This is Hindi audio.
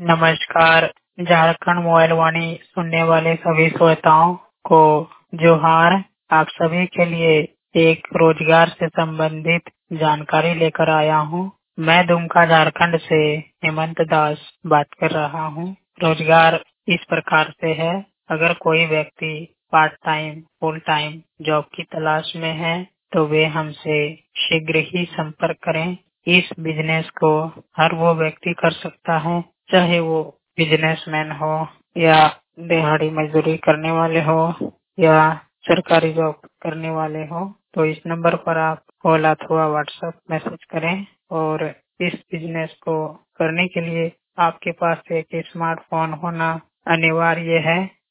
नमस्कार। झारखंड मोबाइल वाणी सुनने वाले सभी श्रोताओं को जोहार। आप सभी के लिए एक रोजगार से संबंधित जानकारी लेकर आया हूं। मैं दुमका झारखंड से हेमंत दास बात कर रहा हूं। रोजगार इस प्रकार से है, अगर कोई व्यक्ति part time full time job की तलाश में है तो वे हमसे शीघ्र ही संपर्क करें। इस बिजनेस को हर वो व्यक्ति कर सकता है, चाहे वो बिजनेसमैन हो या दिहाड़ी मजदूरी करने वाले हो या सरकारी जॉब करने वाले हो। तो इस नंबर पर आप कॉल अथवा व्हाट्सएप मैसेज करें और इस बिजनेस को करने के लिए आपके पास एक स्मार्टफोन होना अनिवार्य है।